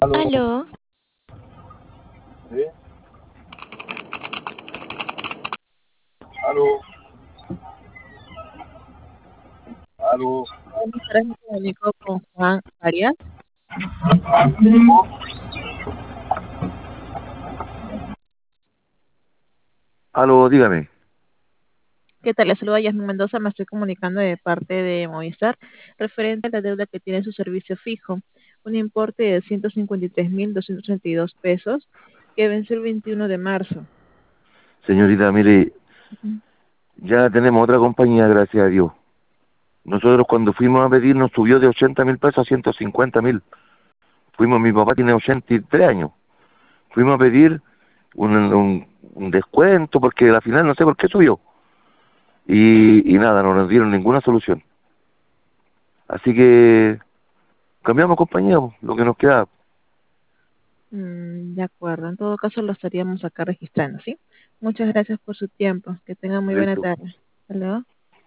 Aló, Aló, ¿sí? Aló, aló. buenas tardes, me comunico con Juan Arias. Aló, dígame. ¿Qué tal? Le saluda Yasmin Mendoza, me estoy comunicando de parte de Movistar, referente a la deuda que tiene su servicio fijo, un importe de 153.232 pesos, que vence el 21 de marzo. Señorita, mire, Ujú. ya tenemos otra compañía, gracias a Dios. Nosotros cuando fuimos a pedir nos subió de 80.000 pesos a 150.000. Mi papá tiene 83 años. Fuimos a pedir un descuento porque al final no sé por qué subió. Y nada, no nos dieron ninguna solución. Así que cambiamos compañía, po, lo que nos queda. De acuerdo, en todo caso lo estaríamos acá registrando, ¿sí? Muchas gracias por su tiempo, que tenga muy buena Listo. tarde. Hasta luego.